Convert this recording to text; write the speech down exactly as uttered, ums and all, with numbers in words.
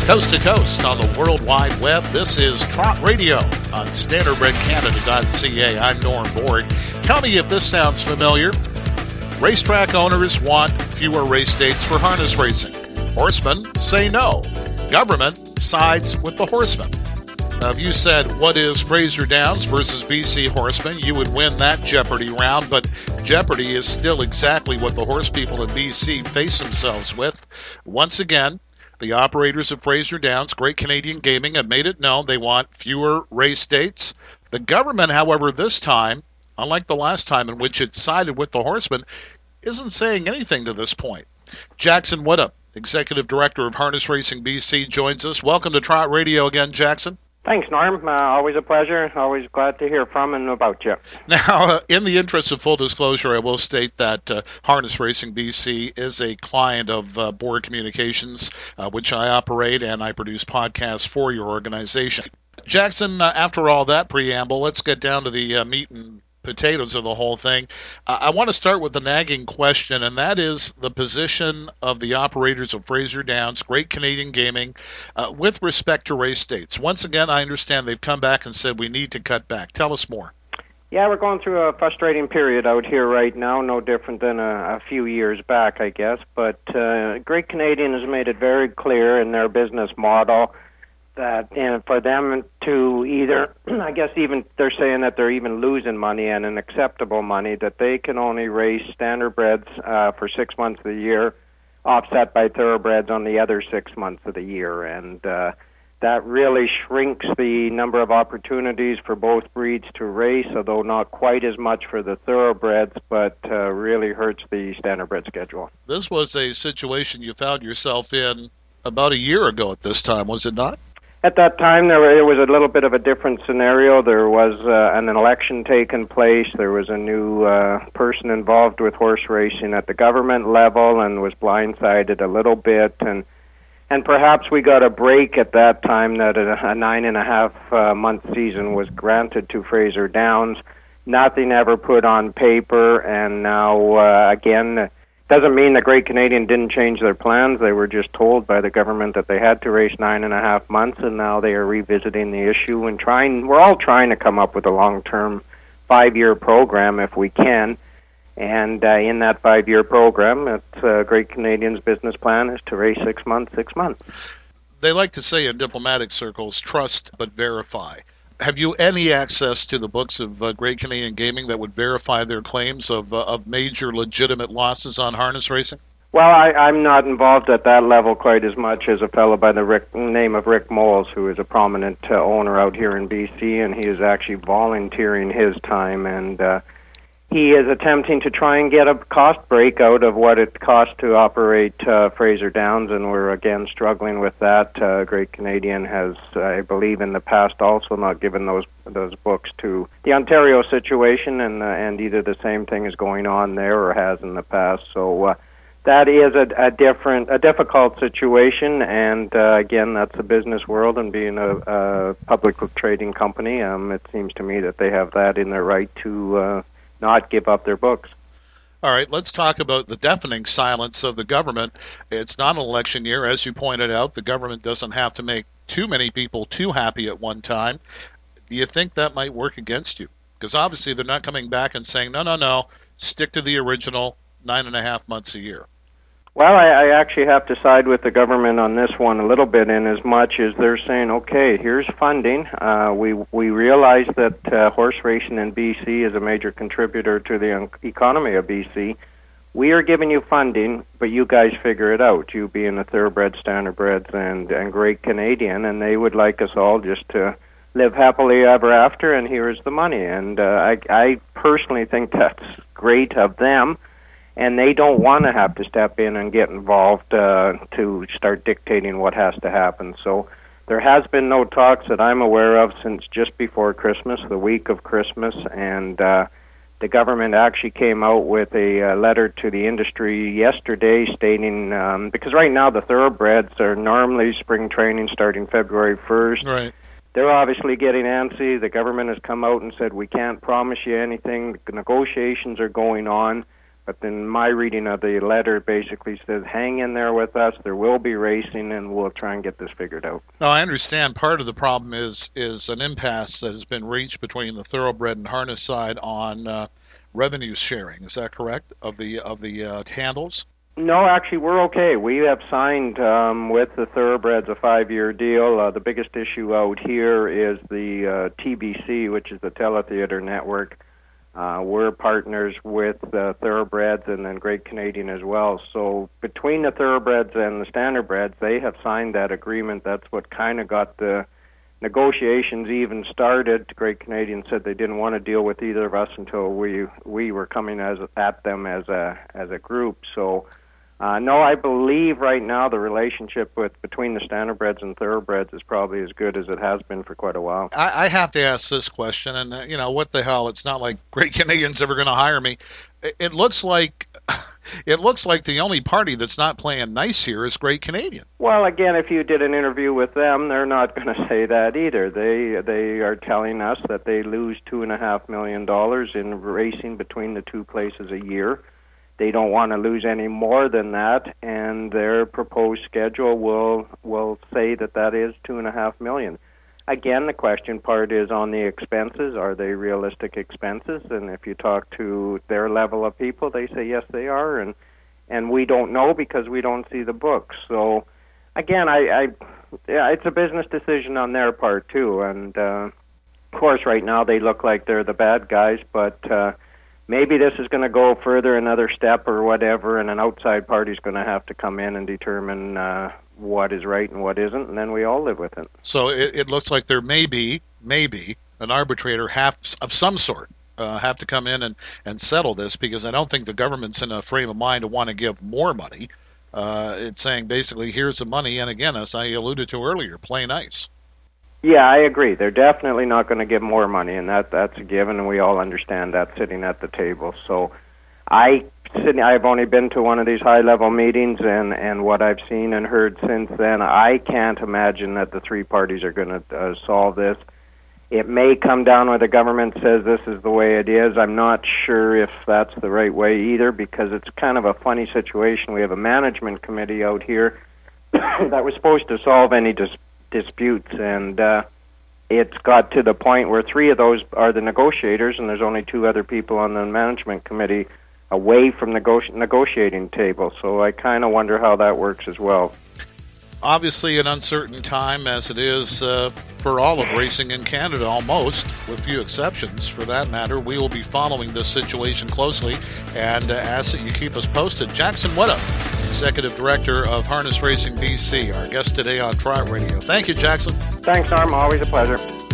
Coast to coast on the World Wide Web, this is Trot Radio on Standardbred Canada dot C A. I'm Norm Borg. Tell me if this sounds familiar. Racetrack owners want fewer race dates for harness racing. Horsemen say no. Government sides with the horsemen. Now, if you said, what is Fraser Downs versus B C Horsemen, you would win that Jeopardy round, but Jeopardy is still exactly what the horse people in B C face themselves with. Once again, the operators of Fraser Downs, Great Canadian Gaming, have made it known they want fewer race dates. The government, however, this time, unlike the last time in which it sided with the horsemen, isn't saying anything to this point. Jackson Woodham, Executive Director of Harness Racing B C, joins us. Welcome to Trot Radio again, Jackson. Thanks, Norm. Uh, always a pleasure. Always glad to hear from and about you. Now, uh, in the interest of full disclosure, I will state that uh, Harness Racing B C is a client of uh, Borg Communications, uh, which I operate, and I produce podcasts for your organization. Jackson, uh, after all that preamble, let's get down to the uh, meat and potatoes of the whole thing. Uh, I want to start with the nagging question, and that is the position of the operators of Fraser Downs, Great Canadian Gaming, uh, with respect to race dates. Once again, I understand they've come back and said we need to cut back. Tell us more. Yeah, we're going through a frustrating period out here right now, no different than a, a few years back, I guess. But uh, Great Canadian has made it very clear in their business model that and for them to either, I guess even they're saying that they're even losing money and an acceptable money, that they can only race standardbreds uh, for six months of the year, offset by thoroughbreds on the other six months of the year. And uh, that really shrinks the number of opportunities for both breeds to race, although not quite as much for the thoroughbreds, but uh, really hurts the standardbred schedule. This was a situation you found yourself in about a year ago at this time, was it not? At that time, there, were, it was a little bit of a different scenario. There was uh, an election taking place. There was a new uh, person involved with horse racing at the government level and was blindsided a little bit. And and perhaps we got a break at that time that a, a nine and a half uh, month season was granted to Fraser Downs. Nothing ever put on paper, and now uh, again. Doesn't mean the Great Canadian didn't change their plans. They were just told by the government that they had to race nine and a half months, and now they are revisiting the issue and trying. We're all trying to come up with a long-term five-year program if we can. And uh, in that five-year program, it's, uh, Great Canadian's business plan is to race six months, six months. They like to say in diplomatic circles, trust but verify. Have you any access to the books of uh, Great Canadian Gaming that would verify their claims of uh, of major legitimate losses on harness racing? Well, I, I'm not involved at that level quite as much as a fellow by the Rick, name of Rick Moles, who is a prominent uh, owner out here in B C, and he is actually volunteering his time, and uh, he is attempting to try and get a cost break out of what it costs to operate uh, Fraser Downs, and we're again struggling with that. Uh, Great Canadian has, uh, I believe, in the past also not given those those books to the Ontario situation, and uh, and either the same thing is going on there or has in the past. So uh, that is a, a different, a difficult situation, and uh, again, that's the business world, and being a, a public trading company, um, it seems to me that they have that in their right to. Uh, not give up their books. All right, let's talk about the deafening silence of the government. It's not an election year. As you pointed out, the government doesn't have to make too many people too happy at one time. Do you think that might work against you? Because obviously they're not coming back and saying, no, no, no, stick to the original nine and a half months a year. Well, I, I actually have to side with the government on this one a little bit, in as much as they're saying, okay, here's funding. Uh, we we realize that uh, horse racing in B C is a major contributor to the economy of B C. We are giving you funding, but you guys figure it out, you being the thoroughbred, standardbreds, and, and Great Canadian, and they would like us all just to live happily ever after, and here's the money. And uh, I, I personally think that's great of them. And they don't want to have to step in and get involved uh, to start dictating what has to happen. So there has been no talks that I'm aware of since just before Christmas, the week of Christmas, and uh, the government actually came out with a uh, letter to the industry yesterday stating, um, because right now the thoroughbreds are normally spring training starting February first. Right. They're obviously getting antsy. The government has come out and said, we can't promise you anything. The negotiations are going on. But then my reading of the letter basically says, hang in there with us, there will be racing, and we'll try and get this figured out. Now, I understand part of the problem is is an impasse that has been reached between the thoroughbred and harness side on uh, revenue sharing. Is that correct, of the, of the uh, handles? No, actually, we're okay. We have signed um, with the thoroughbreds a five-year deal. Uh, the biggest issue out here is the uh, T B C, which is the Teletheater Network. Uh, we're partners with uh, thoroughbreds and then Great Canadian as well. So between the thoroughbreds and the standardbreds, they have signed that agreement. That's what kind of got the negotiations even started. Great Canadian said they didn't want to deal with either of us until we we were coming as at them as a as a group. So. Uh, no, I believe right now the relationship with between the standardbreds and thoroughbreds is probably as good as it has been for quite a while. I, I have to ask this question, and uh, you know, what the hell? It's not like Great Canadian's ever going to hire me. It, it looks like it looks like the only party that's not playing nice here is Great Canadian. Well, again, if you did an interview with them, they're not going to say that either. They they are telling us that they lose two and a half million dollars in racing between the two places a year. They don't want to lose any more than that, and their proposed schedule will will say that that is two and a half million. Again, the question part is on the expenses. Are they realistic expenses? And if you talk to their level of people, they say yes, they are, and and we don't know because we don't see the books. So, again, I, I yeah, it's a business decision on their part too. And uh, of course, right now they look like they're the bad guys, but. Uh, Maybe this is going to go further another step or whatever, and an outside party is going to have to come in and determine uh, what is right and what isn't, and then we all live with it. So it, it looks like there may be, maybe, an arbitrator have, of some sort uh, have to come in and, and settle this, because I don't think the government's in a frame of mind to want to give more money. Uh, it's saying basically, here's the money, and again, as I alluded to earlier, play nice. Yeah, I agree. They're definitely not going to give more money, and that that's a given, and we all understand that sitting at the table. So I sitting, I've only been to one of these high-level meetings, and, and what I've seen and heard since then, I can't imagine that the three parties are going to uh, solve this. It may come down where the government says this is the way it is. I'm not sure if that's the right way either, because it's kind of a funny situation. We have a management committee out here that was supposed to solve any disputes. disputes and uh, it's got to the point where three of those are the negotiators, and there's only two other people on the management committee away from the nego- negotiating table. So I kind of wonder how that works as well. Obviously an uncertain time, as it is uh, for all of racing in Canada, almost, with few exceptions for that matter. We will be following this situation closely and uh, ask that you keep us posted. Jackson Whitta, Executive Director of Harness Racing B C, our guest today on Trot Radio. Thank you, Jackson. Thanks, Norm. Always a pleasure.